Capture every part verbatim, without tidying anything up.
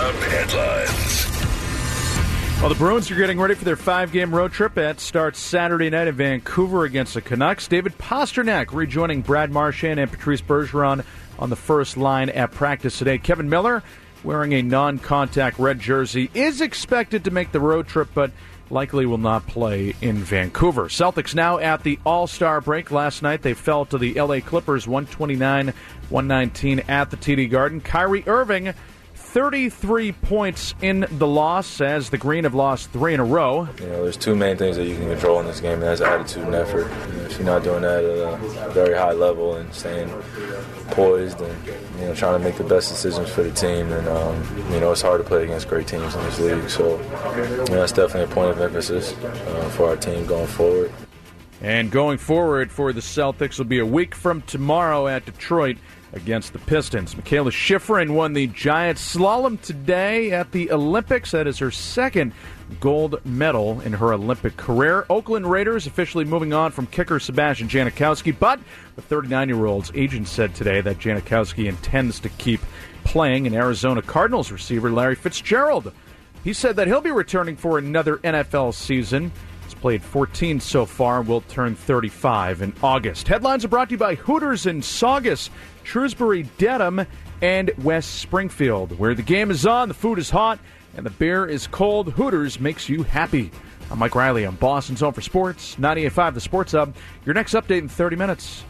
Up headlines. Well, the Bruins are getting ready for their five-game road trip. That starts Saturday night in Vancouver against the Canucks. David Pastrnak rejoining Brad Marchand and Patrice Bergeron on the first line at practice today. Kevin Miller, wearing a non-contact red jersey, is expected to make the road trip, but likely will not play in Vancouver. Celtics now at the All-Star break. Last night they fell to the L A Clippers one twenty-nine one nineteen at the T D Garden. Kyrie Irving, thirty-three points in the loss as the Green have lost three in a row. You know, there's two main things that you can control in this game, and that's attitude and effort. You know, if you're not doing that at a very high level and staying poised and, you know, trying to make the best decisions for the team, and, um, you know, it's hard to play against great teams in this league. So, you know, that's definitely a point of emphasis uh, for our team going forward. And going forward for the Celtics will be a week from tomorrow at Detroit against the Pistons. Michaela Schifrin won the giant slalom today at the Olympics. That is her second gold medal in her Olympic career. Oakland Raiders officially moving on from kicker Sebastian Janikowski, but the thirty-nine-year-old's agent said today that Janikowski intends to keep playing. And Arizona Cardinals receiver Larry Fitzgerald, he said that he'll be returning for another N F L season. He's played fourteen so far and will turn thirty-five in August. Headlines are brought to you by Hooters in Saugus, Shrewsbury, Dedham, and West Springfield. Where the game is on, the food is hot, and the beer is cold, Hooters makes you happy. I'm Mike Riley on Boston's Home for Sports, ninety-eight point five The Sports Hub. Your next update in thirty minutes.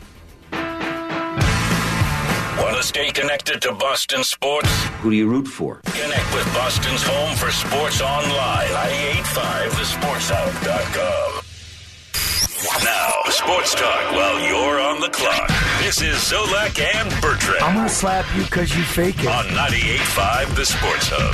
Want to stay connected to Boston sports? Who do you root for? Connect with Boston's Home for Sports online, ninety-eight point five the sports hub dot com. Now, sports talk while you're on the clock. This is Zolak and Bertrand. I'm going to slap you because you fake it. On ninety-eight point five The Sports Hub.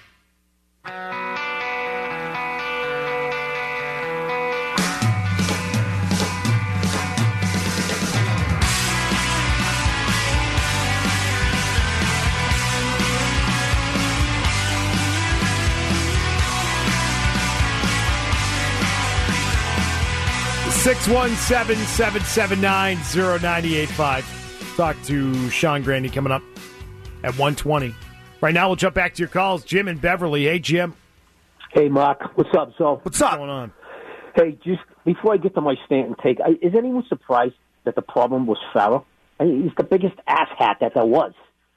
six one seven, seven seven nine, zero nine eight five. Talk to Sean Grandy coming up at one twenty. Right now, we'll jump back to your calls. Jim in Beverly. Hey, Jim. Hey, Mark. What's up, Zo? What's up? What's going on? Hey, just before I get to my Stanton take, I, is anyone surprised that the problem was Farrell? I mean, he's the biggest asshat that there was.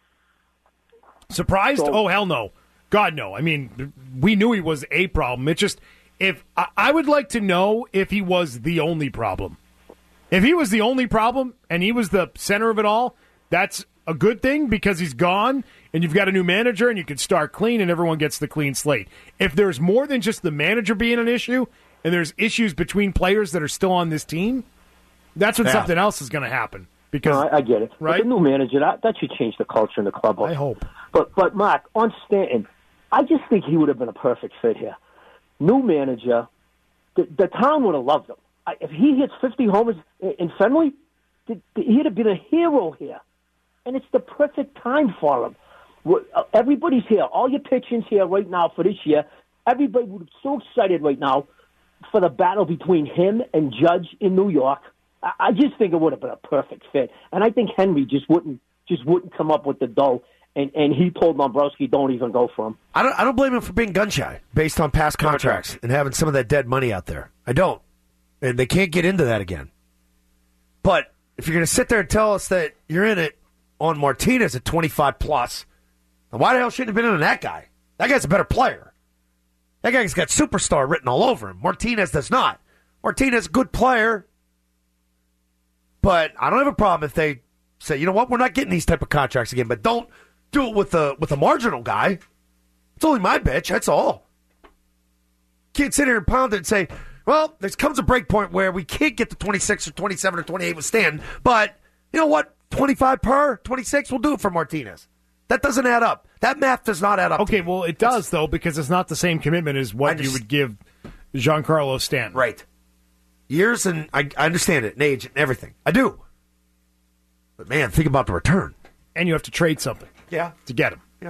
Surprised? So, oh, hell no. God, no. I mean, we knew he was a problem. It just... If I, I would like to know if he was the only problem. If he was the only problem and he was the center of it all, that's a good thing because he's gone and you've got a new manager and you can start clean and everyone gets the clean slate. If there's more than just the manager being an issue and there's issues between players that are still on this team, that's when yeah. something else is going to happen. Because no, I, I get it. Right? But the new manager, that, that should change the culture in the club. I hope. But, but Mark, on Stanton, I just think he would have been a perfect fit here. New manager, the, the town would have loved him. I, if he hits fifty homers in Fenway, the, the, he'd have been a hero here. And it's the perfect time for him. We're, uh, everybody's here. All your pitching's here right now for this year. Everybody would be so excited right now for the battle between him and Judge in New York. I, I just think it would have been a perfect fit. And I think Henry just wouldn't just wouldn't come up with the dough. And, and he told Dombrowski, don't even go for him. I don't I don't blame him for being gun-shy based on past contracts and having some of that dead money out there. I don't. And they can't get into that again. But if you're going to sit there and tell us that you're in it on Martinez at twenty-five plus, then why the hell shouldn't you have been in on that guy? That guy's a better player. That guy's got superstar written all over him. Martinez does not. Martinez is a good player. But I don't have a problem if they say, you know what, we're not getting these type of contracts again, but don't do it with a with a marginal guy. It's only my bitch, that's all. Can't sit here and pound it and say, well, there comes a break point where we can't get to twenty-six or twenty-seven or twenty-eight with Stan, but you know what? twenty-five per, twenty-six, we'll do it for Martinez. That doesn't add up. That math does not add up. Okay, well, it does, though, because it's not the same commitment as what just, you would give Giancarlo Stanton. Right. Years, and I, I understand it, and age, and everything. I do. But, man, think about the return. And you have to trade something. Yeah. To get him. Yeah.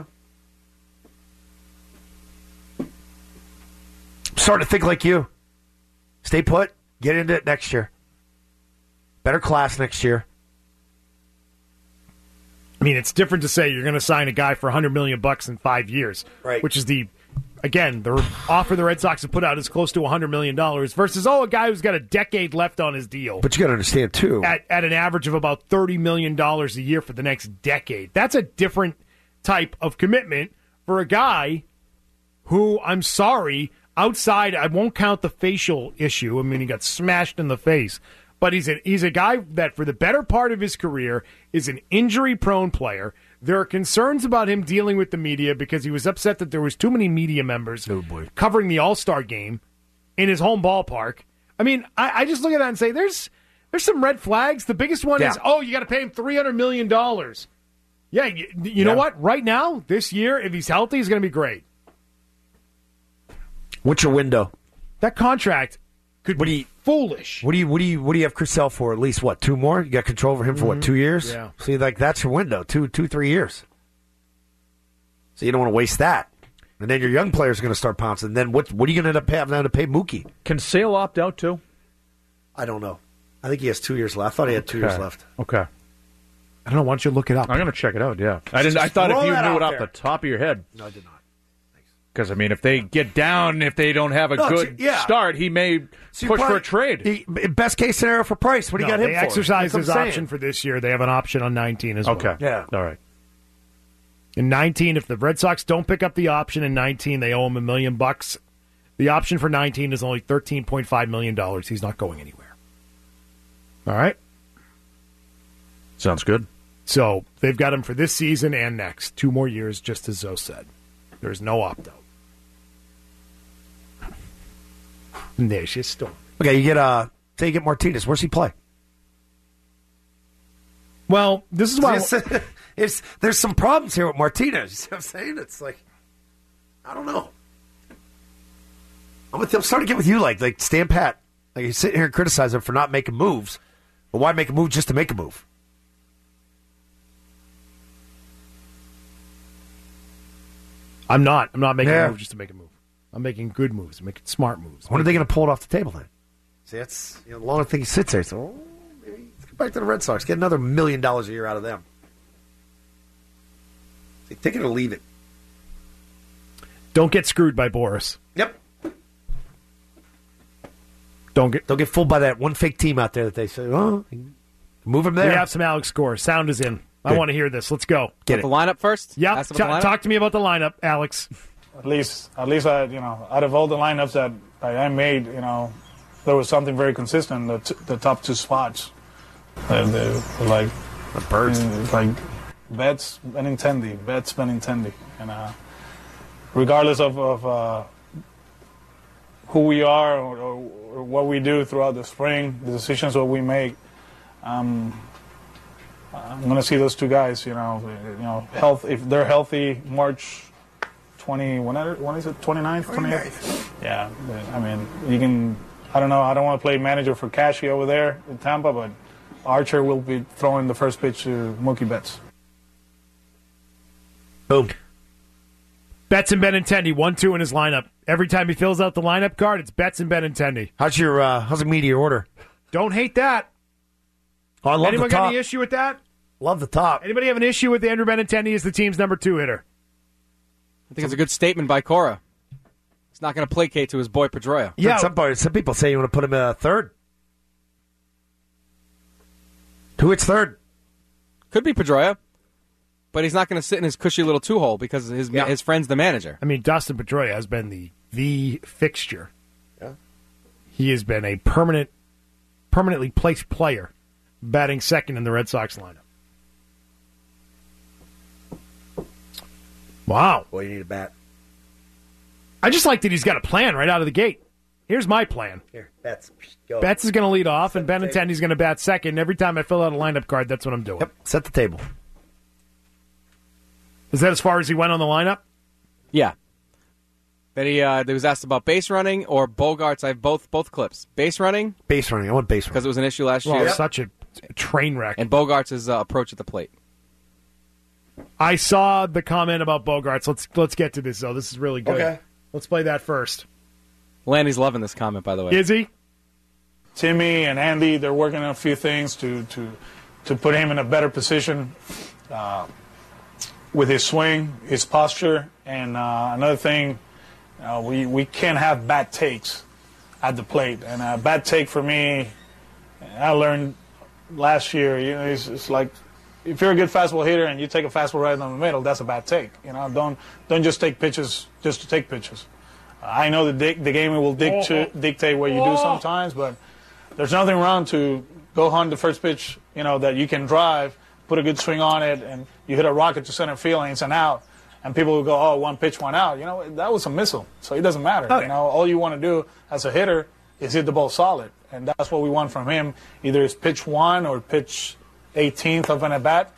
I'm starting to think like you. Stay put. Get into it next year. Better class next year. I mean, it's different to say you're going to sign a guy for one hundred million bucks in five years, right? Which is the, again, the offer the Red Sox have put out is close to one hundred million dollars versus, oh, a guy who's got a decade left on his deal. But you got to understand, too. At, at an average of about thirty million dollars a year for the next decade. That's a different type of commitment for a guy who, I'm sorry, outside, I won't count the facial issue. I mean, he got smashed in the face. But he's a, he's a guy that, for the better part of his career, is an injury-prone player. There are concerns about him dealing with the media because he was upset that there was too many media members oh boy. covering the All-Star game in his home ballpark. I mean, I, I just look at that and say, there's there's some red flags. The biggest one yeah. is, oh, you got to pay him three hundred million dollars. Yeah, you, you yeah. know what? Right now, this year, if he's healthy, he's going to be great. What's your window? That contract could what be do you, foolish. What do you what do you what do you have Chris Sale for? At least what, two more? You got control over him for mm-hmm. what, two years? Yeah. See, like that's your window, two, two, three years. So you don't want to waste that. And then your young players are going to start pouncing. And then what what are you going to end up having to pay Mookie? Can Sale opt out too? I don't know. I think he has two years left. I thought he had two okay. years left. Okay. I don't know. Why don't you look it up? I'm going to check it out, yeah. I didn't. I thought if you knew it off there. the top of your head. No, I did not. Because, I mean, if they get down, if they don't have a no, good yeah. start, he may so push probably, for a trade. He, best case scenario for Price. What do no, you got him they for? exercised his saying. option for this year. They have an option on nineteen as okay. well. Yeah. All right. In nineteen, if the Red Sox don't pick up the option in nineteen, they owe him a million bucks. The option for nineteen is only thirteen point five million dollars. He's not going anywhere. All right? Sounds good. So they've got him for this season and next. Two more years, just as Zoe said. There's no opt-out. And there's your story. Okay, you get uh, say you get Martinez. Where's he play? Well, this is why... It's, it's, there's some problems here with Martinez. You see what I'm saying? It's like, I don't know. I'm, with, I'm starting to get with you, like, like stand pat. Like, you sit here and criticize him for not making moves. But why make a move just to make a move? I'm not. I'm not making Yeah. a move just to make a move. I'm making good moves. I'm making smart moves. When are they going to pull it off the table then? See, that's you know, the longer thing he sits there. So, oh, maybe let's go back to the Red Sox. Get another million dollars a year out of them. See, take it or leave it. Don't get screwed by Boris. Yep. Don't get. Don't get fooled by that one fake team out there that they say, oh, move him there. We have some Alex Score. Sound is in. I Good. want to hear this. Let's go. Get the it. lineup first? Yeah. Ask about the lineup? Talk to me about the lineup, Alex. At least, at least, I, you know, out of all the lineups that I made, you know, there was something very consistent. The, t- the top two spots, uh, they were like The birds. uh, like Betts, Benintendi, Betts, Benintendi, and uh, regardless of, of uh, who we are or, or, or what we do throughout the spring, the decisions that we make, um, I'm going to see those two guys. You know, you know, health. If they're healthy, March. twenty, when, when is it, twenty-ninth? twenty-eighth? Yeah, I mean, you can, I don't know, I don't want to play manager for Cashy over there in Tampa, but Archer will be throwing the first pitch to Mookie Betts. Boom. Betts and Benintendi, one two in his lineup. Every time he fills out the lineup card, it's Betts and Benintendi. How's your, uh, how's the media order? Don't hate that. Oh, I love Anyone the top. got any issue with that? Love the top. Anybody have an issue with Andrew Benintendi as the team's number two hitter? I think it's a good statement by Cora. He's not going to placate to his boy Pedroia. Yeah. Some, some people say you want to put him uh, third. Who hits third? Could be Pedroia, but he's not going to sit in his cushy little two-hole because his Yeah. his friend's the manager. I mean, Dustin Pedroia has been the the fixture. Yeah. He has been a permanent, permanently placed player, batting second in the Red Sox lineup. Wow. Boy, you need a bat. I just like that he's got a plan right out of the gate. Here's my plan. Here, Betts. Go. Betts is going to lead off, and Set the Benintendi's going to bat second. Every time I fill out a lineup card, that's what I'm doing. Yep, set the table. Is that as far as he went on the lineup? Yeah. Then he uh, was asked about base running or Bogarts. I have both both clips. Base running Base running. I want base running. because it was an issue last Well, year, it's such a train wreck. and Bogarts' uh, approach at the plate. I saw the comment about Bogarts. Let's let's get to this, though. This is really good. Okay. Let's play that first. Landy's loving this comment, by the way. Is he? Timmy and Andy, they're working on a few things to to to put him in a better position uh, with his swing, his posture, and uh, another thing, uh, we we can't have bad takes at the plate. And a bad take for me, I learned last year. You know, it's, it's like if you're a good fastball hitter and you take a fastball right down the middle, that's a bad take. You know, don't don't just take pitches just to take pitches. Uh, I know the di- the game will dict- oh. dictate what you do sometimes, but there's nothing wrong to go hunt the first pitch. You know that you can drive, put a good swing on it, and you hit a rocket to center field and it's an out. And people will go, oh, one pitch, one out. You know, that was a missile, so it doesn't matter. Oh. You know, all you want to do as a hitter is hit the ball solid, and that's what we want from him. Either it's pitch one or pitch eighteenth of an at bat.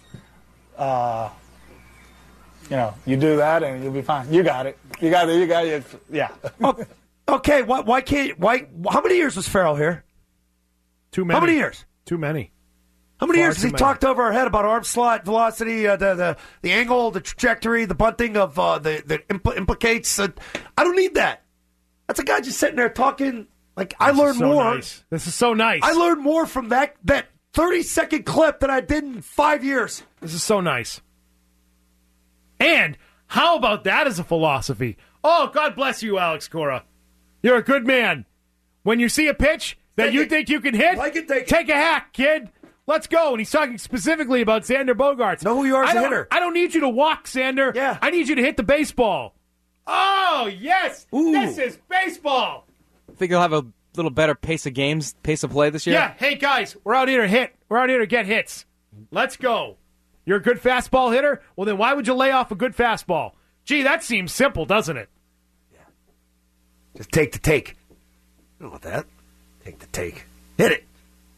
Uh, you know, you do that and you'll be fine. You got it. You got it. You got it. Yeah. oh, okay. Why, why can't? Why? How many years was Farrell here? Too many. How many years? Too many. How many Far years has he many. talked over our head about arm slot velocity, uh, the, the the angle, the trajectory, the bunting of uh, the that impl- implicates? Uh, I don't need that. That's a guy just sitting there talking. Like I This learned is so more. Nice. This is so nice. I learned more from that that thirty second clip than I did in five years. This is so nice. And how about that as a philosophy? Oh, God bless you, Alex Cora. You're a good man. When you see a pitch that Take you it. think you can hit, Like it, take it. take a hack, kid. Let's go. And he's talking specifically about Xander Bogaerts. Know who you are as I a don't- hitter. I don't need you to walk, Xander. Yeah. I need you to hit the baseball. Oh, yes. Ooh. This is baseball. I think he'll have a little better pace of games, pace of play this year. Yeah. Hey, guys, we're out here to hit. We're out here to get hits. Let's go. You're a good fastball hitter? Well, then why would you lay off a good fastball? Gee, that seems simple, doesn't it? Just take the take. I don't want that. Take the take. Hit it.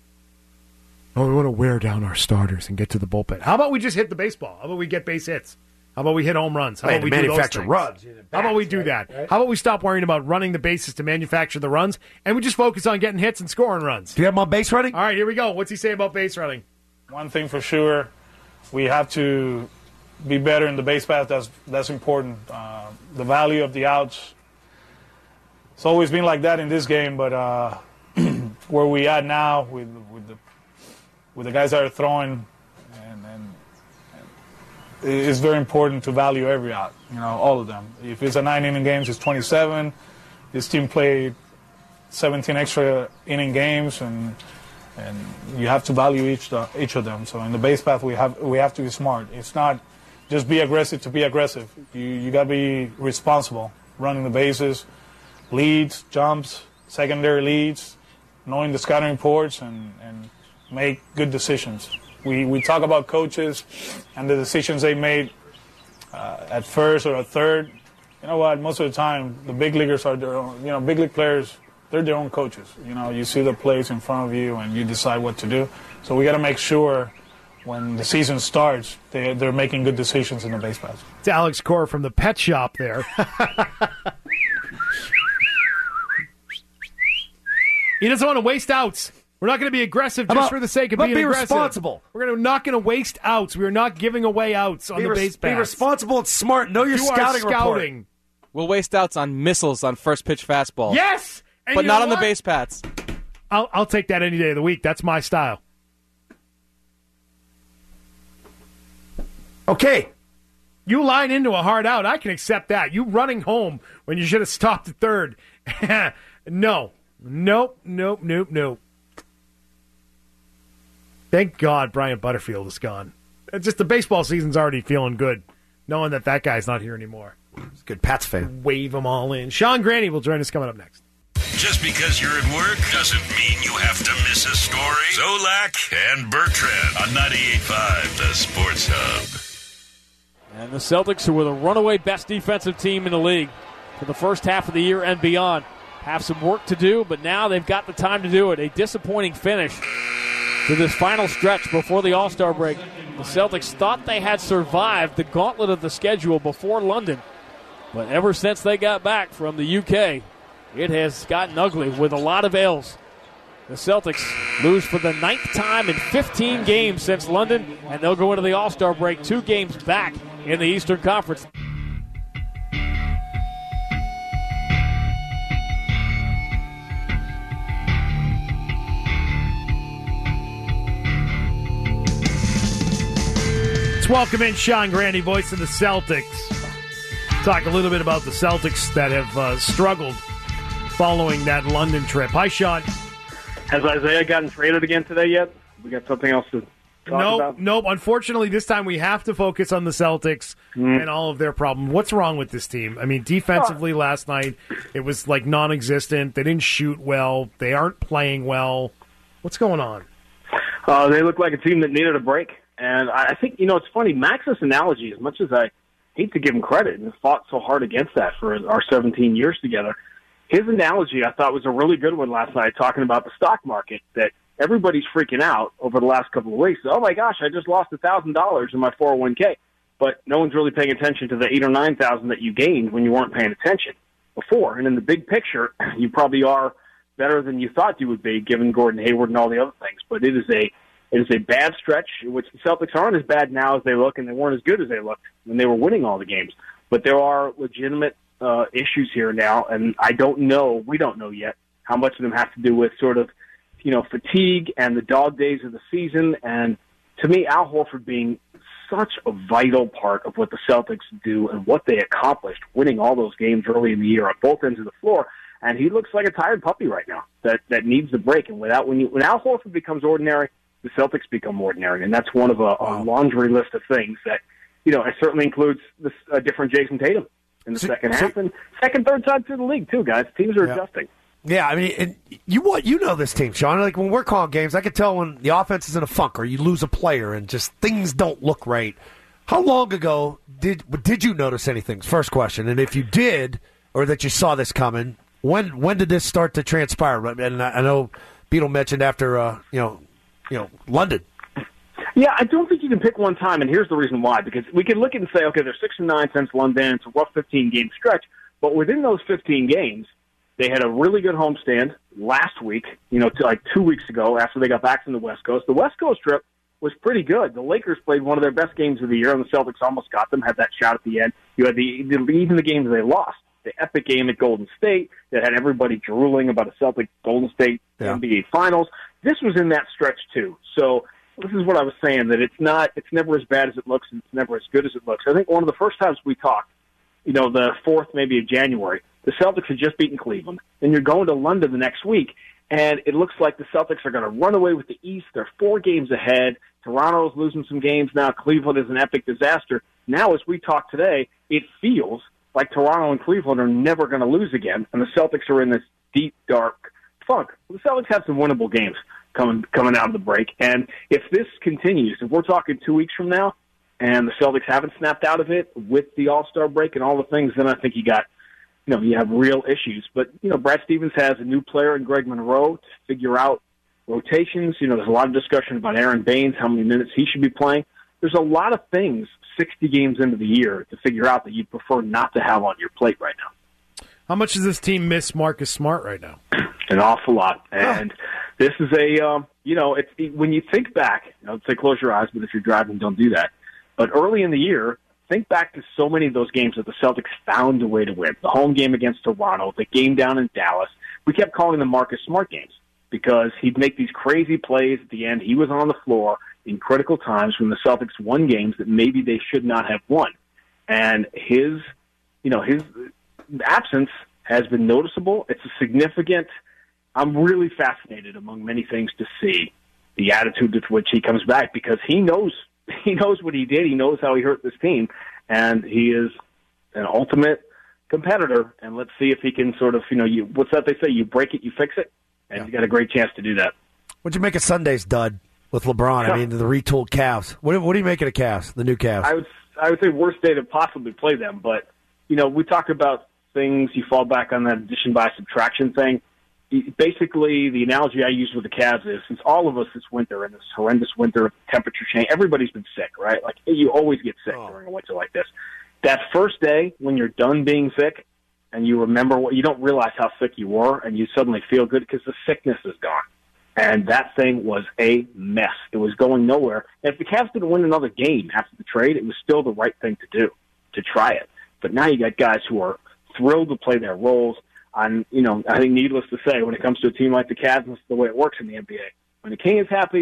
Oh, we want to wear down our starters and get to the bullpen. How about we just hit the baseball? How about we get base hits? How about we hit home runs? How Hey, about to we do those manufacture things? runs. How about we do that? How about we stop worrying about running the bases to manufacture the runs, and we just focus on getting hits and scoring runs? Do you have him on base running? All right, here we go. What's he say about base running? One thing for sure, we have to be better in the base path. That's that's important. Uh, the value of the outs. It's always been like that in this game, but uh, where we at now with with the with the guys that are throwing, and, and, and it's very important to value every out. You know, all of them. If it's a nine inning games, it's twenty-seven. This team played seventeen extra inning games, and and you have to value each the, each of them. So in the base path, we have we have to be smart. It's not just be aggressive to be aggressive. You you got to be responsible, running the bases, leads, jumps, secondary leads, knowing the scouting reports, and, and make good decisions. We we talk about coaches and the decisions they made uh, at first or at third. You know what? Most of the time, the big leaguers are their own. You know, big league players. They're their own coaches. You know, you see the plays in front of you and you decide what to do. So we got to make sure when the season starts, they, they're making good decisions in the base paths. It's Alex Cora from the pet shop there. He doesn't want to waste outs. We're not going to be aggressive just about- for the sake of but being be aggressive. responsible. We're gonna, not going to waste outs. We are not giving away outs on Be, the res- base be paths. responsible and smart. Know your Do our scouting, scouting. report. We'll waste outs on missiles on first pitch fastball. Yes! And But you not know on the what? base paths. I'll, I'll take that any day of the week. That's my style. Okay. You line into a hard out, I can accept that. You running home when you should have stopped at third. No. Nope, nope, nope, nope. Thank God Brian Butterfield is gone. It's just the baseball season's already feeling good, knowing that that guy's not here anymore. He's a good Pats fan. Wave them all in. Sean Graney will join us coming up next. Just because you're at work doesn't mean you have to miss a story. Zolak and Bertrand on ninety-eight point five, the Sports Hub. And the Celtics, who were the runaway best defensive team in the league for the first half of the year and beyond, have some work to do, but now they've got the time to do it. A disappointing finish to this final stretch before the All-Star break. The Celtics thought they had survived the gauntlet of the schedule before London, but ever since they got back from the U K, it has gotten ugly with a lot of L's. The Celtics lose for the ninth time in fifteen games since London, and they'll go into the All-Star break two games back in the Eastern Conference. welcome in Sean Grandy, voice of the Celtics. Talk a little bit about the Celtics that have uh, struggled following that London trip. Hi, Sean. Has Isaiah gotten traded again today yet? We got something else to talk nope, about? Nope. Unfortunately, this time we have to focus on the Celtics mm. and all of their problems. What's wrong with this team? I mean, defensively oh. last night, it was like non-existent. They didn't shoot well. They aren't playing well. What's going on? Uh, they look like a team that needed a break. And I think, you know, it's funny, Max's analogy, as much as I hate to give him credit and fought so hard against that for our seventeen years together, his analogy I thought was a really good one last night, talking about the stock market, that everybody's freaking out over the last couple of weeks. Oh, my gosh, I just lost one thousand dollars in my four oh one k. But no one's really paying attention to the eight or nine thousand dollars that you gained when you weren't paying attention before. And in the big picture, you probably are better than you thought you would be, given Gordon Hayward and all the other things. But it is a it is a bad stretch, which the Celtics aren't as bad now as they look, and they weren't as good as they looked when they were winning all the games. But there are legitimate uh, issues here now, and I don't know, we don't know yet, how much of them have to do with sort of, you know, fatigue and the dog days of the season. And to me, Al Horford being such a vital part of what the Celtics do and what they accomplished, winning all those games early in the year on both ends of the floor. And he looks like a tired puppy right now that, that needs the break. And without when you when Al Horford becomes ordinary, the Celtics become ordinary. And that's one of a, a laundry list of things that, you know, it certainly includes this uh, different Jason Tatum in the so, second half. So, and second, third time through the league, too, guys. Teams are yeah. adjusting. Yeah, I mean, and you what you know this team, Sean. Like when we're calling games, I can tell when the offense is in a funk or you lose a player and just things don't look right. How long ago did did you notice anything? First question, and if you did, or that you saw this coming, when when did this start to transpire? And I know Beetle mentioned after uh, you know you know London. Yeah, I don't think you can pick one time, and here's the reason why. Because we can look at it and say, okay, they're six and nine since London. It's a rough fifteen game stretch, but within those fifteen games. They had a really good homestand last week, you know, to like two weeks ago after they got back from the West Coast. The West Coast trip was pretty good. The Lakers played one of their best games of the year, and the Celtics almost got them, had that shot at the end. You had the, the even the games they lost. The epic game at Golden State that had everybody drooling about a Celtic Golden State yeah. N B A Finals. This was in that stretch, too. So this is what I was saying, that it's not, it's never as bad as it looks, and it's never as good as it looks. I think one of the first times we talked, you know, the fourth maybe of January, the Celtics had just beaten Cleveland, and you're going to London the next week, and it looks like the Celtics are going to run away with the East. They're four games ahead. Toronto's losing some games now. Cleveland is an epic disaster. Now, as we talk today, it feels like Toronto and Cleveland are never going to lose again, and the Celtics are in this deep, dark funk. The Celtics have some winnable games coming coming out of the break, and if this continues, if we're talking two weeks from now, and the Celtics haven't snapped out of it with the All-Star break and all the things, then I think you got, you know, you have real issues. But, you know, Brad Stevens has a new player in Greg Monroe to figure out rotations. You know, there's a lot of discussion about Aaron Baines, how many minutes he should be playing. There's a lot of things sixty games into the year to figure out that you'd prefer not to have on your plate right now. How much does this team miss Marcus Smart right now? An awful lot. And oh. this is a, um, you know, it's, when you think back, I would say close your eyes, but if you're driving, don't do that. But early in the year, think back to so many of those games that the Celtics found a way to win. The home game against Toronto, the game down in Dallas. We kept calling them Marcus Smart games because he'd make these crazy plays at the end. He was on the floor in critical times when the Celtics won games that maybe they should not have won. And his, you know, his absence has been noticeable. It's a significant, I'm really fascinated among many things to see the attitude with which he comes back because he knows He knows what he did. He knows how he hurt this team, and he is an ultimate competitor. And let's see if he can sort of, you know, you what's that they say? You break it, you fix it, and yeah. you got a great chance to do that. What'd you make of Sunday's dud with LeBron? I mean, the retooled Cavs. What, what do you make of the Cavs, the new Cavs? I would, I would say worst day to possibly play them, but you know, we talk about things. You fall back on that addition by subtraction thing. Basically, the analogy I use with the Cavs is, since all of us this winter, in this horrendous winter, temperature change, everybody's been sick, right? Like, you always get sick oh. during a winter like this. That first day, when you're done being sick, and you remember what, you don't realize how sick you were, and you suddenly feel good because the sickness is gone. And that thing was a mess. It was going nowhere. And if the Cavs didn't win another game after the trade, it was still the right thing to do, to try it. But now you got guys who are thrilled to play their roles. On, you know, I think needless to say, when it comes to a team like the Cavs, that's the way it works in the N B A. When the king is happy,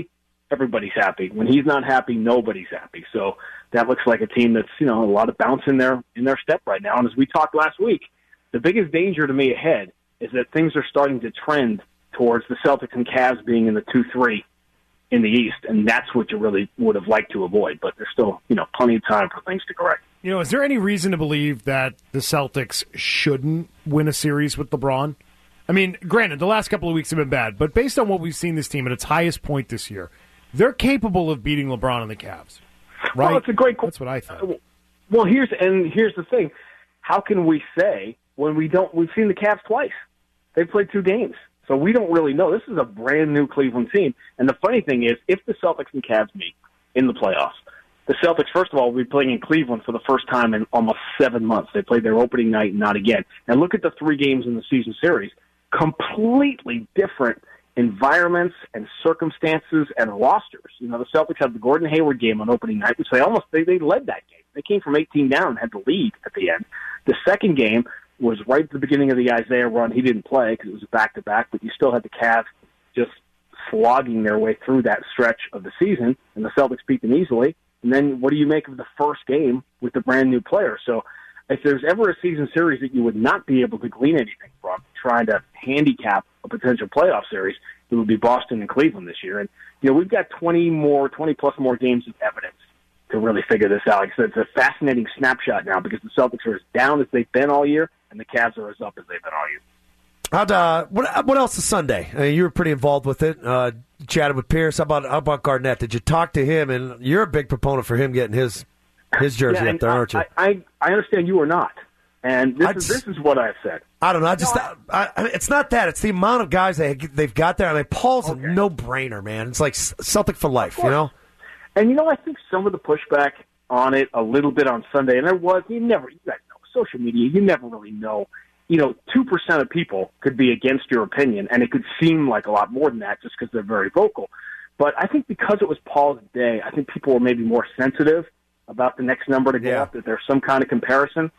everybody's happy. When he's not happy, nobody's happy. So that looks like a team that's, you know, a lot of bounce in their in their step right now. And as we talked last week, the biggest danger to me ahead is that things are starting to trend towards the Celtics and Cavs being in the two three in the East, and that's what you really would have liked to avoid. But there's still, you know, plenty of time for things to correct. You know, is there any reason to believe that the Celtics shouldn't win a series with LeBron? I mean, granted, the last couple of weeks have been bad, but based on what we've seen this team at its highest point this year, they're capable of beating LeBron and the Cavs, right? Well, it's a great. That's what I think. Well, here's and here's the thing: how can we say when we don't? We've seen the Cavs twice. They've played two games, so we don't really know. This is a brand new Cleveland team, and the funny thing is, if the Celtics and Cavs meet in the playoffs, the Celtics, first of all, will be playing in Cleveland for the first time in almost seven months. They played their opening night and not again. And look at the three games in the season series. Completely different environments and circumstances and rosters. You know, the Celtics had the Gordon Hayward game on opening night, which they almost they, they led that game. They came from eighteen down and had the lead at the end. The second game was right at the beginning of the Isaiah run. He didn't play because it was a back-to-back, but you still had the Cavs just slogging their way through that stretch of the season, and the Celtics beat them easily. And then what do you make of the first game with the brand-new player? So if there's ever a season series that you would not be able to glean anything from, trying to handicap a potential playoff series, it would be Boston and Cleveland this year. And, you know, we've got twenty more, twenty-plus more games of evidence to really figure this out. Like I said, it's a fascinating snapshot now because the Celtics are as down as they've been all year, and the Cavs are as up as they've been all year. How'd, uh, what, what else is Sunday? I mean, you were pretty involved with it. Uh, chatted with Pierce. How about how about Garnett? Did you talk to him? And you're a big proponent for him getting his his jersey yeah, up there, I, aren't you? I, I, I understand you are not. And this, is, this is what I've said. I don't know. I just no, I, I, it's not that. It's the amount of guys they they've got there. I mean, Paul's okay. a no-brainer, man. It's like Celtic for life, you know. And you know, I think some of the pushback on it a little bit on Sunday, and there was you never you guys know social media. You never really know. You know, two percent of people could be against your opinion, and it could seem like a lot more than that just because they're very vocal. But I think because it was Paul's day, I think people were maybe more sensitive about the next number to go yeah. up, that there's some kind of comparison.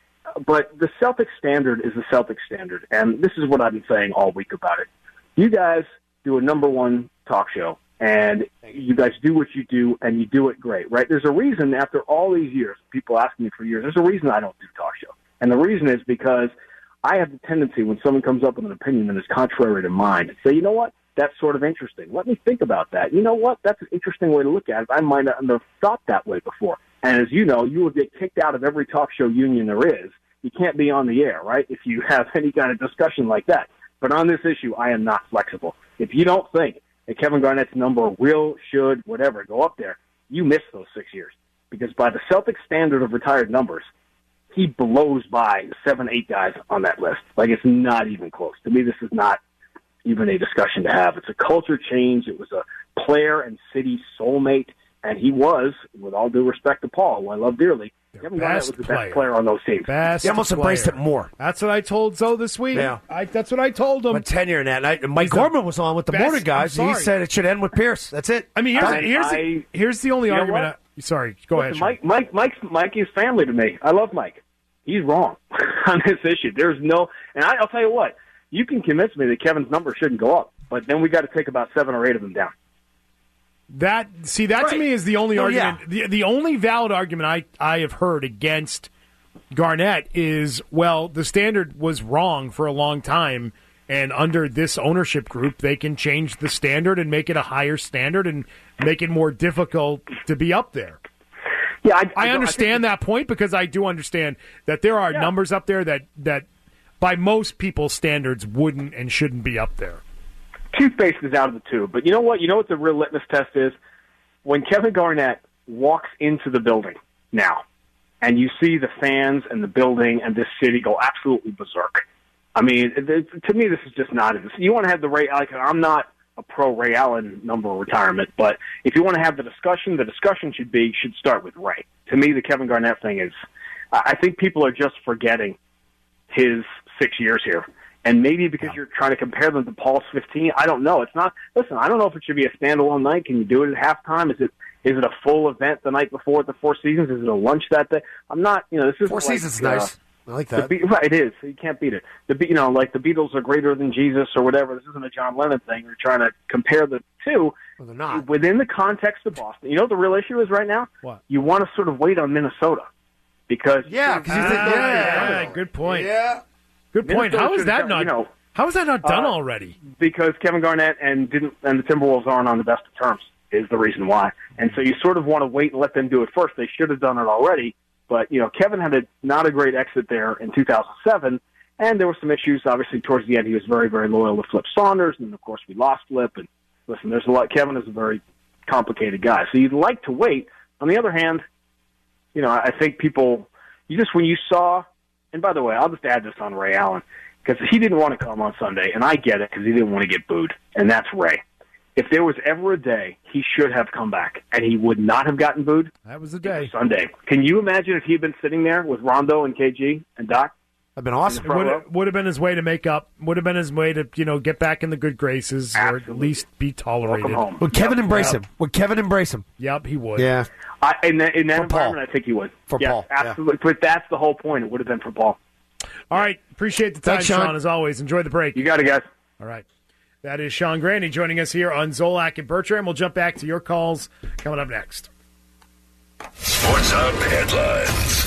But the Celtic standard is the Celtic standard, and this is what I've been saying all week about it. You guys do a number one talk show, and you guys do what you do, and you do it great, right? There's a reason after all these years, people asking me for years, there's a reason I don't do talk show. And the reason is because I have the tendency when someone comes up with an opinion that is contrary to mine to say, you know what, that's sort of interesting. Let me think about that. You know what, that's an interesting way to look at it. I might not have thought that way before. And as you know, you will get kicked out of every talk show union there is. You can't be on the air, right, if you have any kind of discussion like that. But on this issue, I am not flexible. If you don't think that Kevin Garnett's number will, should, whatever, go up there, you miss those six years. Because by the Celtics standard of retired numbers, he blows by seven, eight guys on that list. Like, it's not even close. To me, this is not even a discussion to have. It's a culture change. It was a player and city soulmate, and he was, with all due respect to Paul, who I love dearly, Kevin Garnett was the player. best player on those teams. Best he almost player. embraced it more. That's what I told Zoe this week. Yeah. I, that's what I told him. But tenure in that. And Mike He's Gorman was on with the best- morning guys, I'm and he sorry. said it should end with Pierce. That's it. I mean, here's, I- here's, I- the, here's the only you know argument. what? I, sorry, go Listen, ahead. Mike, Mike, Mike's, Mike is family to me. I love Mike. He's wrong on this issue. There's no, and I, I'll tell you what, you can convince me that Kevin's number shouldn't go up, but then we got to take about seven or eight of them down. That see that Right. to me is the only Oh, argument. yeah. The, the only valid argument I, I have heard against Garnett is, well, the standard was wrong for a long time, and under this ownership group, they can change the standard and make it a higher standard and make it more difficult to be up there. Yeah, I, I, I, I understand that point because I do understand that there are Yeah. numbers up there that, that by most people's standards wouldn't and shouldn't be up there. Toothpaste is out of the tube. But you know what? You know what the real litmus test is? When Kevin Garnett walks into the building now, and you see the fans and the building and this city go absolutely berserk. I mean, it, it, to me, this is just not. You want to have the Ray. Like, I'm not a pro Ray Allen number retirement, but if you want to have the discussion, the discussion should be should start with Ray. To me, the Kevin Garnett thing is. I think people are just forgetting his six years here. And maybe because you're trying to compare them to Paul's fifteen, I don't know. It's not. Listen, I don't know if it should be a standalone night. Can you do it at halftime? Is it is it a full event the night before at the Four Seasons? Is it a lunch that day? I'm not. You know, this is Four like, Seasons is uh, nice. I like The that. Be- right, it is. You can't beat it. The Be- you know, like the Beatles are greater than Jesus or whatever. This isn't a John Lennon thing. We're trying to compare the two. Well, they're not. Within the context of Boston. You know what the real issue is right now? What? You want to sort of wait on Minnesota because Yeah, because you Ah, think, yeah, yeah, good point. yeah. Good point. Minnesota How is should've that done, not? you know, how is that not done uh, already? because Kevin Garnett and didn't and the Timberwolves aren't on the best of terms is the reason why. And so you sort of want to wait and let them do it first. They should have done it already. But, you know, Kevin had a not a great exit there in two thousand seven, and there were some issues. Obviously, towards the end, he was very, very loyal to Flip Saunders, and, of course, we lost Flip. And, listen, there's a lot. Kevin is a very complicated guy. So you'd like to wait. On the other hand, you know, I think people, you just, when you saw, and by the way, I'll just add this on Ray Allen, because he didn't want to come on Sunday, and I get it because he didn't want to get booed, and that's Ray. If there was ever a day he should have come back and he would not have gotten booed, that was the day. Sunday. Can you imagine if he had been sitting there with Rondo and K G and Doc? That'd been awesome. Would have, would have been his way to make up. Would have been his way to, you know, get back in the good graces Absolutely. or at least be tolerated. Welcome home. Would Kevin Yep. embrace Yep. him? Would Kevin embrace him? Yep, he would. Yeah. I, in that, in that For Paul. environment, I think he would. For yeah, Paul, yeah. absolutely. But that's the whole point. It would have been for Paul. All right. Appreciate the time, Thanks, Sean. Sean, as always. Enjoy the break. You got it, guys. All right. That is Sean Graney joining us here on Zolak and Bertrand. We'll jump back to your calls coming up next. Sports Hub headlines.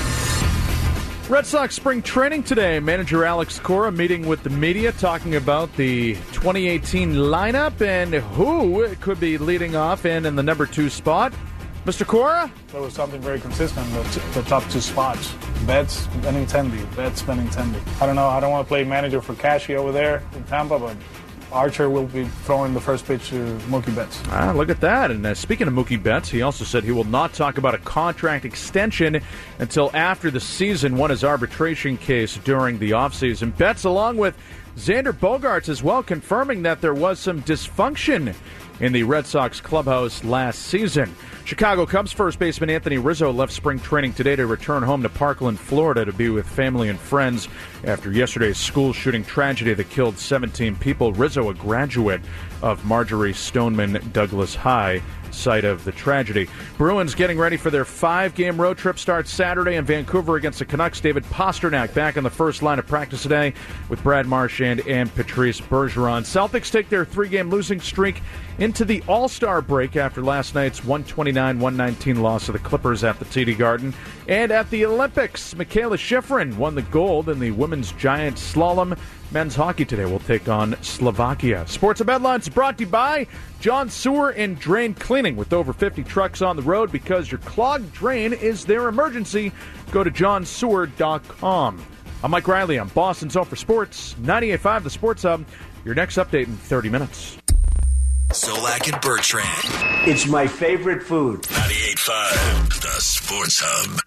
Red Sox spring training today. Manager Alex Cora meeting with the media, talking about the twenty eighteen lineup and who could be leading off in in the number two spot. Mister Cora? There was something very consistent, the, t- the top two spots. Betts, Benintendi. Betts, Benintendi. I don't know. I don't want to play manager for Cashy over there in Tampa, but Archer will be throwing the first pitch to Mookie Betts. Ah, look at that. And uh, speaking of Mookie Betts, he also said he will not talk about a contract extension until after the season, won his arbitration case during the offseason. Betts, along with Xander Bogaerts as well, confirming that there was some dysfunction in the Red Sox clubhouse last season. Chicago Cubs first baseman Anthony Rizzo left spring training today to return home to Parkland, Florida to be with family and friends after yesterday's school shooting tragedy that killed seventeen people. Rizzo, a graduate of Marjorie Stoneman Douglas High, site of the tragedy. Bruins getting ready for their five-game road trip starts Saturday in Vancouver against the Canucks. David Pasternak back in the first line of practice today with Brad Marchand and Patrice Bergeron. Celtics take their three-game losing streak into the All-Star break after last night's one twenty-nine one nineteen loss to the Clippers at the T D Garden. And at the Olympics, Michaela Schifrin won the gold in the women's giant slalom. Men's hockey today will take on Slovakia. Sports and Headlines brought to you by John Sewer and Drain Cleaning. With over fifty trucks on the road, because your clogged drain is their emergency, go to john sewer dot com. I'm Mike Riley on Boston's Home for Sports, ninety-eight point five The Sports Hub. Your next update in thirty minutes. Zolak and Bertrand. It's my favorite food. ninety-eight point five The Sports Hub.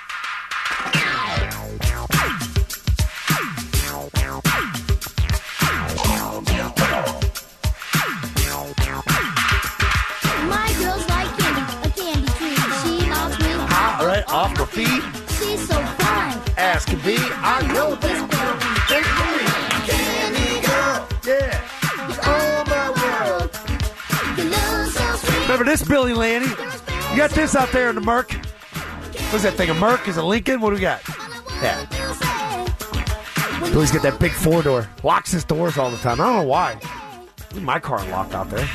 My girl's like candy, a candy tree. She loves me. Hot right off the feet. She's so fine. Ask can be. I know this girl. Take me. Candy girl. Yeah. Oh, my world. You look so sweet. Remember this, Billy Lanny? You got this out there in the Merc. What's that thing? A Merc? Is it Lincoln? What do we got? Yeah. Billy's got that big four door. Locks his doors all the time. I don't know why. Leave my car unlocked out there.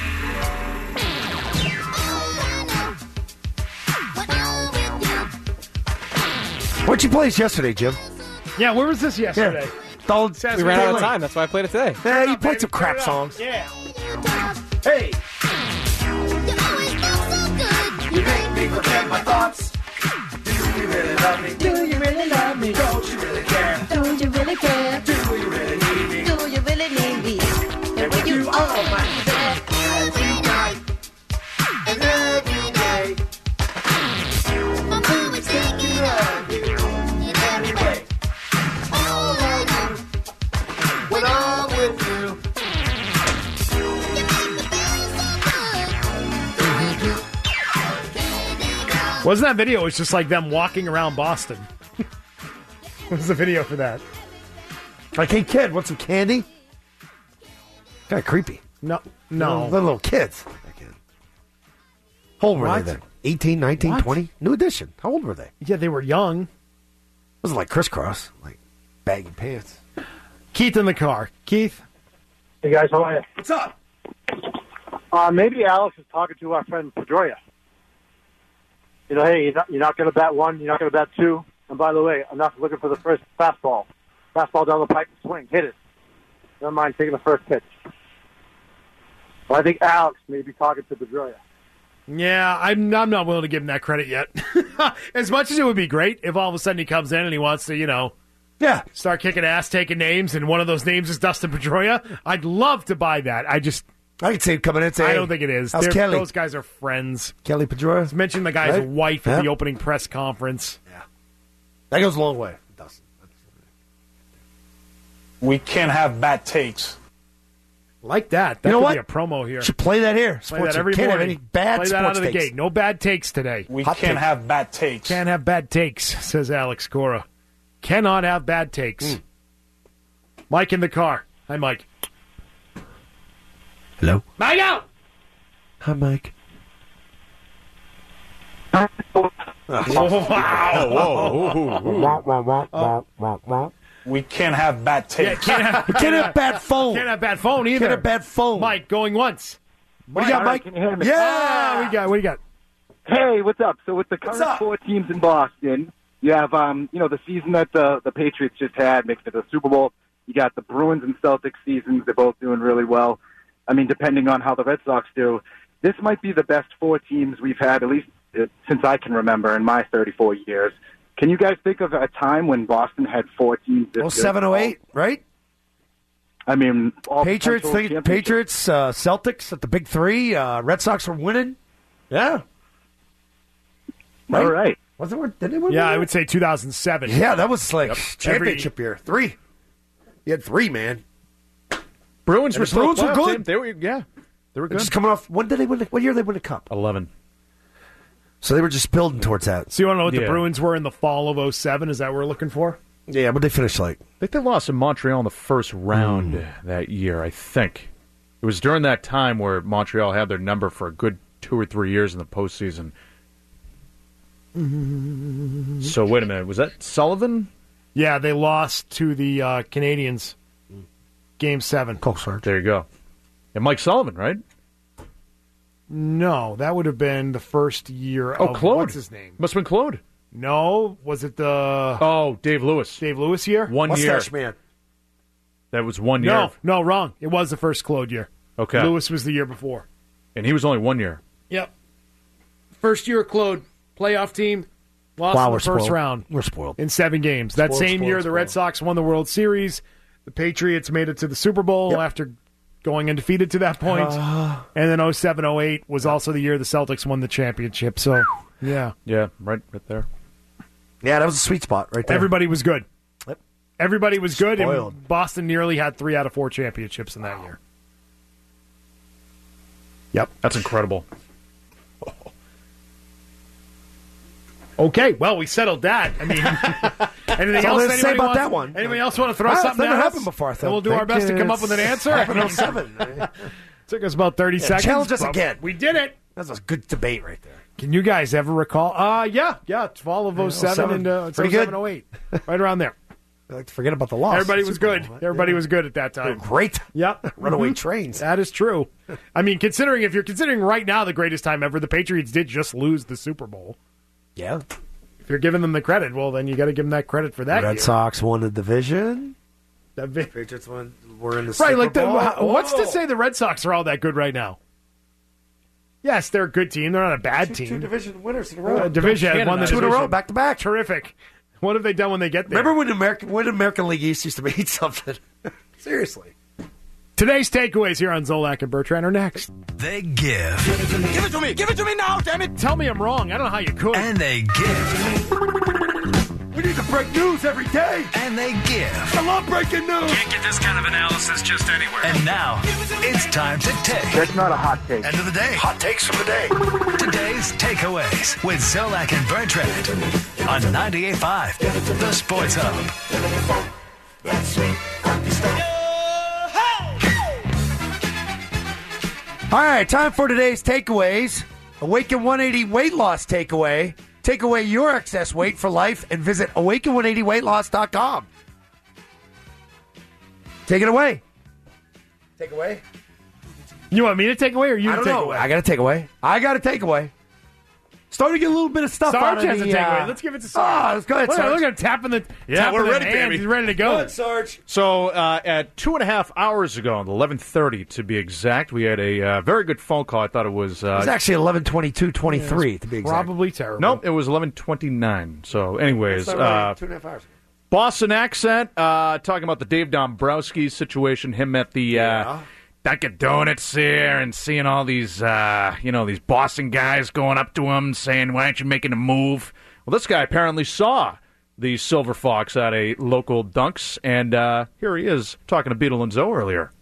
What'd you play this yesterday, Jim? Yeah, where was this yesterday? Don't, We ran out of time. That's why I played it today. Yeah, you played some crap songs. Yeah. Hey. You make me forget my thoughts. Do you really love me? Do you really love me? Don't you really care? Don't you really care? Do you really need me? Do you really need me? And with you all my day, every night and every day, I'm always thinking of you in every way. all I do when I'm with you. You make me feel so good. Wasn't that video? It's just like them walking around Boston. What's the video for that? Like, hey kid, want some candy? Kind of creepy. No, no. Little, little kids. How old were What? they then? eighteen, nineteen, What? twenty? New edition. How old were they? Yeah, they were young. wasn't like crisscross, like baggy pants. Keith in the car. Keith? Hey, guys, how are you? What's up? Uh, maybe Alex is talking to our friend Pedroia. You know, hey, you're not, you're not going to bat one, you're not going to bat two. And by the way, I'm not looking for the first fastball. Fastball down the pipe, swing, hit it. Never mind taking the first pitch. Well, I think Alex may be talking to Pedroia. Yeah, I'm, I'm not willing to give him that credit yet. As much as it would be great if all of a sudden he comes in and he wants to, you know, yeah, start kicking ass, taking names, and one of those names is Dustin Pedroia, I'd love to buy that. I just... I could see him coming in and say, I don't think it is. How's They're- Kelly? Those guys are friends. Kelly Pedroia? Let's mention the guy's Right? wife at Yeah. the opening press conference. Yeah. That goes a long way. It does. We can't have bad takes. Like that. That You know could what? be a promo here. Should play that here. Play Sports that every can't morning. have any bad Play that sports out of the takes. gate. No bad takes today. We Hot can't take. have bad takes. Can't have bad takes, says Alex Cora. Cannot have bad takes. Hmm. Mike in the car. Hi, Mike. Hello? Mike out! Hi, Mike. Oh, wow. We can't have bad Yeah, takes. can't have, We can't have bad phone. Can't have bad phone either. Can't have bad phone. Mike, going once. What do you got, Mike? Can you hear me? Yeah. Ah, we got, what do you got? Hey, what's up? So with the What's current up? four teams in Boston, you have um, you know, the season that the the Patriots just had makes it the Super Bowl. You got the Bruins and Celtics seasons; they're both doing really well. I mean, depending on how the Red Sox do, this might be the best four teams we've had, at least uh, since I can remember in my thirty-four years. Can you guys think of a time when Boston had four teams? This Oh, good? seven oh eight, right? I mean, all Patriots, potential think, championships. Patriots, uh, Celtics at the big three. Uh, Red Sox were winning. Yeah. All right. Was it? Did they win? Yeah, one I year? would say two thousand seven. Yeah, that was like Yep. championship year. Three. You had three, man. Bruins And were the still a Bruins were playoff good. team. They were, yeah, they were They're good. just coming off. When did they win? The, what year did they win the cup? Eleven. So they were just building towards that. So you want to know what the Yeah. Bruins were in the fall of oh seven? Is that what we're looking for? Yeah, but they finished like. I think they lost in Montreal in the first round Hmm. that year. I think it was during that time where Montreal had their number for a good two or three years in the postseason. So wait a minute, was that Sullivan? Yeah, they lost to the uh, Canadians. Game seven. There you go. And Mike Sullivan, right? No, that would have been the first year Oh, of Claude. what's his name? Must have been Claude. No, was it the Oh, Dave Lewis. Dave Lewis year? One Mustache year. man. That was one year. No, no, wrong. It was the first Claude year. Okay. Lewis was the year before. And he was only one year. Yep. First year of Claude, playoff team, lost Wow, in we're the first spoiled. round We're spoiled. in seven games. That Spoiled, same spoiled, year, the Red spoiled. Sox won the World Series. The Patriots made it to the Super Bowl Yep. after going undefeated to that point. Uh, and then oh seven oh eight was also the year the Celtics won the championship. So, yeah. Yeah, right, right there. Yeah, that was a sweet spot right there. Everybody was good. Yep. Everybody was good, Spoiled. and Boston nearly had three out of four championships in that year. Yep. That's incredible. Okay, well, we settled that. I mean, anything That's all else? there's to say anybody about wants- that one. Anybody else want to throw Ah, it's something never at happened us? before, I And we'll do think. our best to come up with an answer. happened oh seven. Took us about thirty Yeah, seconds. challenge us but again. We did it. That's a good debate right there. Can you guys ever recall? Uh, yeah, yeah, it's fall of oh seven oh seven. and uh, it's Pretty good. oh seven oh eight. Right around there. I like to forget about the loss. Everybody was Super good. Bowl. Everybody Yeah. was good at that time. Great. Yep. Runaway Mhm. trains. That is true. I mean, considering if you're considering right now the greatest time ever, the Patriots did just lose the Super Bowl. Yeah. If you're giving them the credit, well, then you got to give them that credit for that. Red year. Sox won the division. That vi- Patriots won. Were in the right, Super like the, Bowl. how- what's to Whoa. say the Red Sox are all that good right now? Yes, they're a good team. They're not a bad Two, team. two division winners in a row. Uh, division Canada, won the two in a division. row, back to back. Terrific. What have they done when they get there? Remember when American when American League East used to mean something? Seriously. Today's takeaways here on Zolak and Bertrand are next. They give. Give it to me. Give it to me now, damn it. Tell me I'm wrong. I don't know how you could. And they give. We need to break news every day. And they give. I love breaking news. Can't get this kind of analysis just anywhere. And now, it's time to take. That's not a hot take. End of the day. Hot takes from the day. Today's takeaways with Zolak and Bertrand on ninety-eight point five, The Sports Hub. All right, time for today's takeaways. Awaken one eighty weight loss takeaway. Take away your excess weight for life and visit awaken one eighty weight loss dot com. Take it away. Take away. You want me to take away or you I to don't take know. away? I got to take away. I got to take away. Starting to get a little bit of stuff Sarge out of has the, a takeaway. uh, Let's give it to Sarge. Ah, let's go ahead, Look, Sarge. look at him tapping the Yeah, tapping we're the ready, hands. baby. He's ready to go. Go ahead, Sarge. So uh, at two and a half hours ago, on eleven thirty to be exact, we had a uh, very good phone call. I thought it was. Uh, It was actually eleven twenty-two twenty-three to be exact. Probably terrible. Nope, it was eleven twenty-nine. So, anyways, That's not right. uh, Two and a half hours. Boston accent, uh, talking about the Dave Dombrowski situation, him at the uh, Dunkin' Donuts there, and seeing all these, uh, you know, these Boston guys going up to him saying, "Why aren't you making a move?" Well, this guy apparently saw the Silver Fox at a local Dunks, and uh, here he is talking to Beetle and Zoe earlier.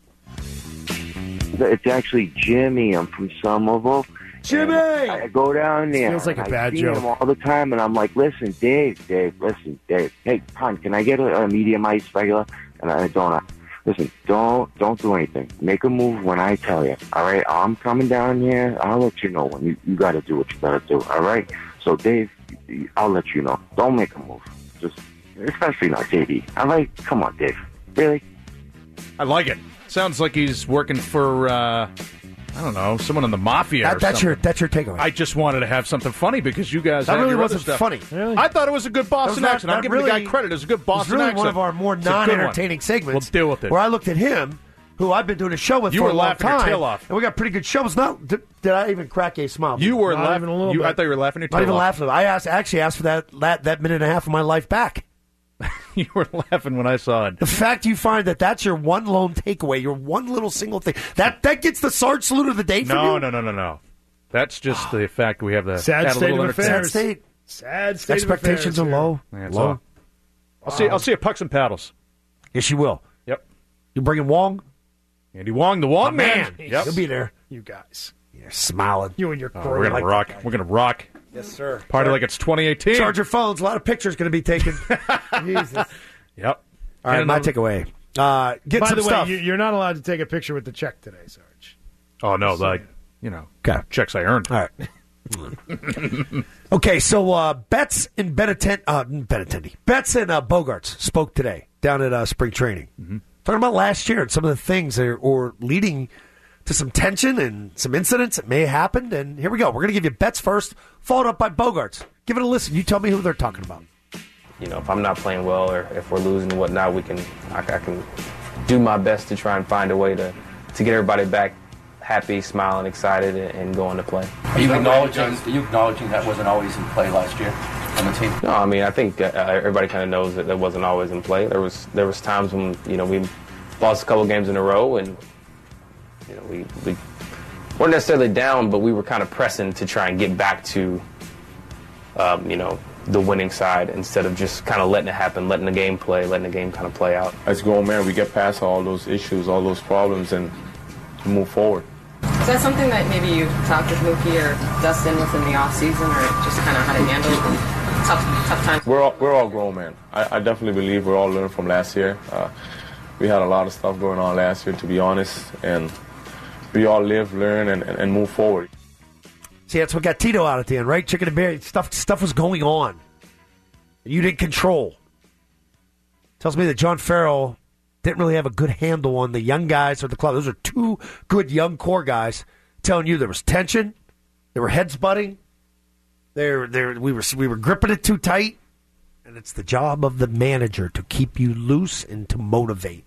It's actually Jimmy. I'm from Somerville. Jimmy! I go down there. Feels like a and bad I see joke. him all the time, and I'm like, listen, Dave, Dave, listen, Dave. Hey, Pon, can I get a, a medium ice regular? And I don't. I, listen, don't don't do anything. Make a move when I tell you. All right, I'm coming down here. I'll let you know when you, you got to do what you got to do. All right. So, Dave, I'll let you know. Don't make a move. Just, especially not J D. All right, come on, Dave. Really? I like it. Sounds like he's working for, uh, I don't know, someone in the mafia That, or that's your something. that's your takeaway. I just wanted to have something funny because you guys That had really your other wasn't stuff. funny. Really? I thought it was a good That Boston was not- accent. I'm that giving the really- guy credit. It was a good It was Boston really accent. one of our more It's a good one. non-entertaining segments. We'll deal with it. Where I looked at him, who I've been doing a show with You for were a long laughing your time, tail off. and we got pretty good shows. Not did, did I even crack a smile? You were Not laughing. even a little you, I bit. thought you were laughing your Not tail even off. laughing. I asked, actually asked for that, that that minute and a half of my life back. You were laughing when I saw it. The fact you find that that's your one lone takeaway, your one little single thing, that that gets the Sarge salute of the day for No, you? no, no, no, no. That's just the fact we have the Sad add a state little of entertainment. affairs. Sad state. Sad state Expectations of are affairs low. Yeah, that's low. all. I'll see. I'll see you at Pucks and Paddles. Yes, you will. Yep. You bringing Wong? Andy Wong, the Wong My man. man. Yep. He'll be there. You guys. You're smiling. You and your Oh, crew. we're gonna rock. We're gonna rock. Yes, sir. Party like it's twenty eighteen. Charge your phones. A lot of pictures going to be taken. Jesus. Yep. All right, And my another- takeaway. Uh, get By some the way, stuff. you, you're not allowed to take a picture with the check today, Sarge. Oh no, like you know, Okay. checks I earned. All right. Okay, so uh, Betts and Benintendi, uh, Benintendi, Betts and uh, Bogarts spoke today down at uh, spring training, Mm-hmm. talking about last year and some of the things that are or leading to some tension and some incidents that may have happened. And here we go. We're going to give you Betts first, followed up by Bogarts. Give it a listen. You tell me who they're talking about. You know, if I'm not playing well or if we're losing and whatnot, we can I, I can do my best to try and find a way to, to get everybody back happy, smiling, excited, and, and going to play. Are you acknowledging? Are you acknowledging that wasn't always in play last year on the team? No, I mean I think uh, everybody kind of knows that that wasn't always in play. There was there was times when you know we lost a couple games in a row, and you know we we weren't necessarily down, but we were kind of pressing to try and get back to um, you know the winning side instead of just kind of letting it happen, letting the game play, letting the game kind of play out. As grown men, we get past all those issues, all those problems, and move forward. Is that something that maybe you talked with Mookie or Dustin within the off season, or just kind of how to handle tough tough times? We're all, we're all grown men. I, I definitely believe we're all learning from last year. Uh, we had a lot of stuff going on last year, to be honest, and we all live, learn, and, and, and move forward. See, that's what got Tito out at the end, right? Chicken and beer stuff. Stuff was going on. You didn't control. Tells me that John Farrell didn't really have a good handle on the young guys or the club. Those are two good young core guys telling you there was tension, there were heads butting, there, there we were we were gripping it too tight, and it's the job of the manager to keep you loose and to motivate.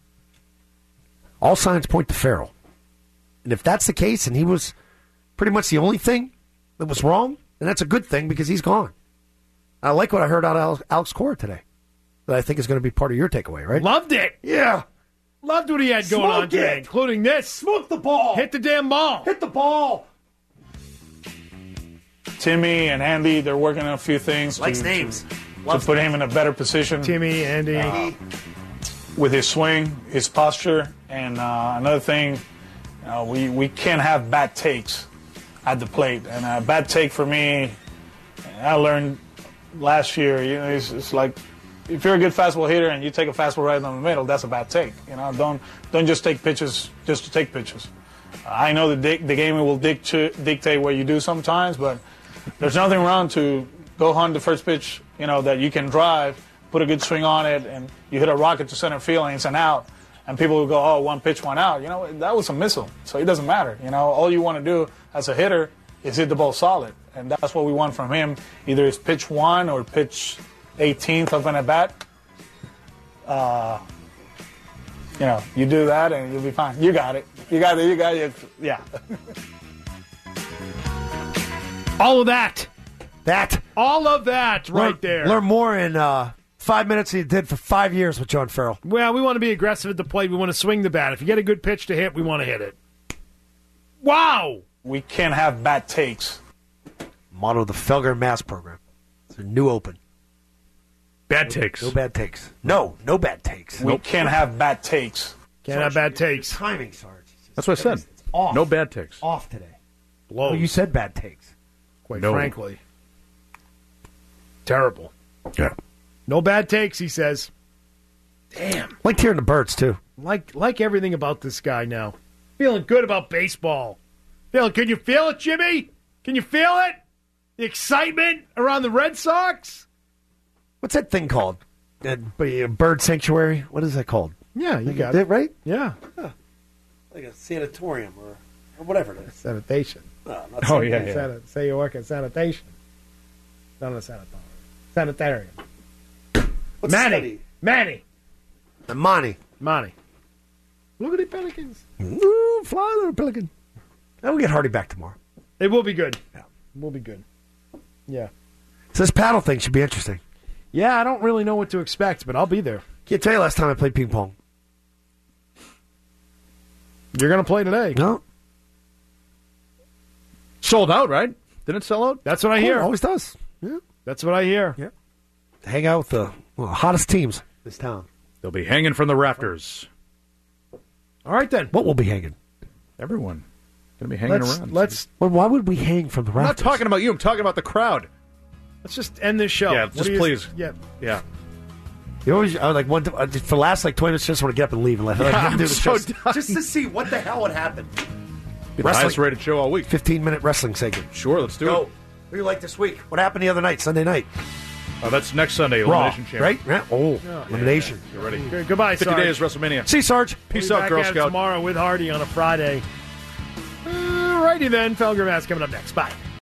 All signs point to Farrell, and if that's the case, and he was pretty much the only thing that was wrong, then that's a good thing because he's gone. I like what I heard out of Alex, Alex Cora today. That I think is going to be part of your takeaway, right? Loved it. Yeah. Loved what he had going Smoke on today, it. including this. Smoke the ball. Hit the damn ball. Hit the ball. Timmy and Andy, they're working on a few things Likes to, names. to, Loves to put him in a better position. Timmy, Andy. Uh, with his swing, his posture, and uh, another thing, uh, we, we can't have bad takes at the plate. And a bad take for me, I learned last year, you know, it's, it's like if you're a good fastball hitter and you take a fastball right down the middle, that's a bad take. You know, don't don't just take pitches just to take pitches. Uh, I know the di- the game will dict- dictate what you do sometimes, but there's nothing wrong to go hunt the first pitch, you know, that you can drive, put a good swing on it, and you hit a rocket to center field and it's an out. And people will go, oh, one pitch, one out. You know, that was a missile, so it doesn't matter. You know, all you want to do as a hitter is hit the ball solid, and that's what we want from him. Either it's pitch one or pitch eighteenth of an at bat. Uh, you know, you do that and you'll be fine. You got it. You got it. You got it. Yeah. All of that. That. All of that right learn, there. Learn more in uh, five minutes than you did for five years with John Farrell. Well, we want to be aggressive at the plate. We want to swing the bat. If you get a good pitch to hit, we want to hit it. Wow. We can't have bad takes. Motto of the Felger Mass program. It's a new open. Bad takes. No bad takes. No, no bad takes. We can't have bad takes. Can't have bad takes. Timing, Sarge. That's what I said. It's off. No bad takes. Off today. Blows. Well, you said bad takes. Quite No. frankly. Terrible. Yeah. No bad takes, he says. Damn. Like hearing the birds, too. Like like everything about this guy now. Feeling good about baseball. Feeling, can you feel it, Jimmy? Can you feel it? The excitement around the Red Sox? What's that thing called? Uh, b- bird sanctuary? What is that called? Yeah, you Like got a- it. right? Yeah. Like a sanatorium or, or whatever it is. Sanitation. No, not Oh, sanitation. yeah, yeah. Sanit- say you work at sanitation. Not a sanatorium. Sanitarium. What's Manny. study? Manny. The Monty. Monty. Look at the Pelicans. Ooh, fly little pelican. Now we'll get Hardy back tomorrow. It will be good. Yeah. It will be good. Yeah. So this paddle thing should be interesting. Yeah, I don't really know what to expect, but I'll be there. Can't tell you last time I played ping pong. You're going to play today. No. Sold out, right? Didn't it sell out? That's what I hear. Oh, always does. Yeah. That's what I hear. Yeah. Hang out with the well, hottest teams in this town. They'll be hanging from the rafters. All right, then. What will be hanging? Everyone. Going to be hanging Let's, around. let's Well, why would we hang from the I'm not rafters? talking about you. I'm talking about the crowd. let's just end this show. Yeah, What just do you- please. Yeah. Yeah. You always, I was like one I just, for the last like twenty minutes, just want to get up and leave and let, let him I'm do the so show. done. Just to see what the hell would happen. Be the highest rated show all week. fifteen minute wrestling segment. Sure, let's do Go. it. What do you like this week? What happened the other night, Sunday night? Oh, that's next Sunday, Raw, Elimination Chamber. right? Yeah. Oh, Yeah. elimination. You're ready. Good- Goodbye, fifty Sarge. days WrestleMania. See you, Sarge. Peace We'll be out, back Girl at it Scout. tomorrow with Hardy on a Friday. All righty then. Felger Mass coming up next. Bye.